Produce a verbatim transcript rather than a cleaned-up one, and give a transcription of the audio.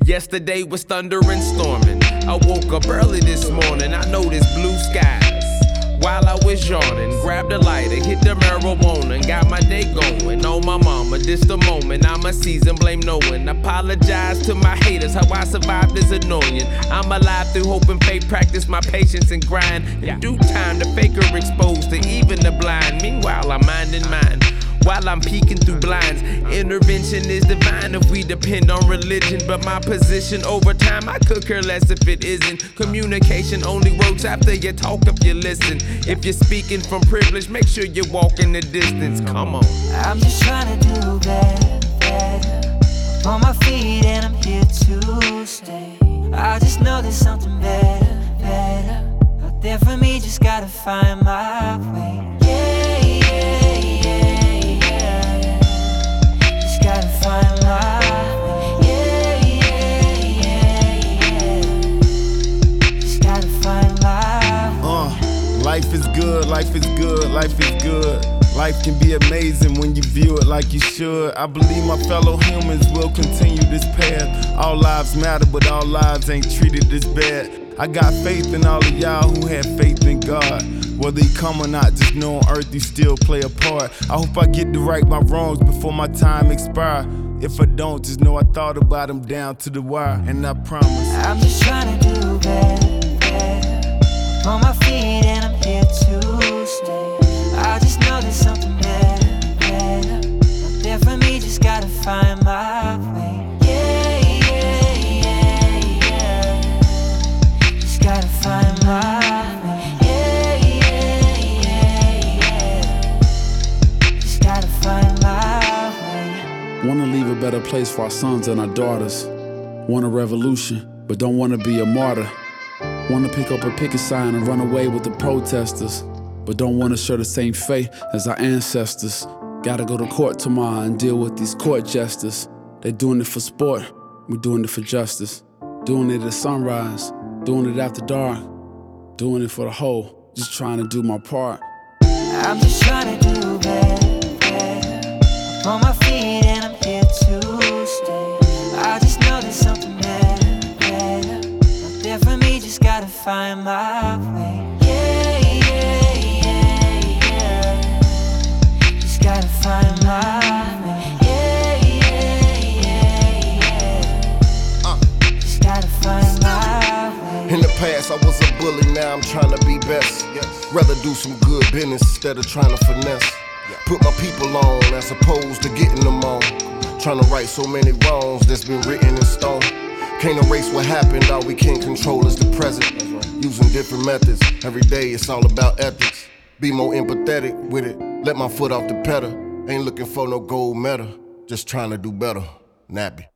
Yesterday was thunder and storming. I woke up early this morning, I noticed blue skies. While I was yawning, grabbed a lighter, hit the marijuana, and got my day going. Oh my mama, this the moment, I'm a season, blame no one. Apologize to my haters, how I survived is annoying. I'm alive through hope and faith, practice my patience and grind. In due time, the faker exposed to even the blind. Meanwhile, I'm minding mine. While I'm peeking through blinds, intervention is divine if we depend on religion. But my position over time, I could care less if it isn't. Communication only works after you talk if you listen. If you're speaking from privilege, make sure you walk in the distance. Come on. I'm just trying to do better, better. I'm on my feet and I'm here to stay. I just know there's something better, better out there for me, just gotta find my way. Yeah, yeah, yeah, yeah. Just gotta find my way. Yeah, yeah, yeah, yeah. Just gotta find my way. Uh, life is good, life is good, life is good. Life can be amazing when you view it like you should. I believe my fellow humans will continue this path. All lives matter, but all lives ain't treated this bad. I got faith in all of y'all who have faith in God. Whether he come or not, just know on earth you still play a part. I hope I get to right my wrongs before my time expire. If I don't, just know I thought about them down to the wire. And I promise I'm just trying to do better, better. I'm on my feet and I'm here to stay. I just know there's something better, better out there for me, just gotta find my way. Yeah, yeah, yeah, yeah. Just gotta find my way. Yeah, yeah, yeah, yeah. Just gotta find my way. Wanna leave a better place for our sons and our daughters. Want a revolution, but don't wanna be a martyr. Wanna pick up a picket sign and run away with the protesters, but don't wanna share the same fate as our ancestors. Gotta go to court tomorrow and deal with these court jesters. They doing it for sport, we doing it for justice. Doing it at sunrise, doing it after dark. Doing it for the whole, just trying to do my part. I'm just trying to do better, better. I'm on my feet and I'm here to stay. I just know there's something better, better out there for me, just gotta find my way. Yeah, yeah, yeah, yeah. Just gotta find my way. Yeah, yeah, yeah, yeah. Just gotta find my way. In the past I was a bully, now I'm trying to be best. Rather do some good business instead of trying to finesse. Put my people on as opposed to getting them on. Trying to right so many wrongs that's been written in stone. Can't erase what happened, all we can control is the present. Using different methods, every day it's all about ethics. Be more empathetic with it, let my foot off the pedal. Ain't looking for no gold medal, just trying to do better. Nappy.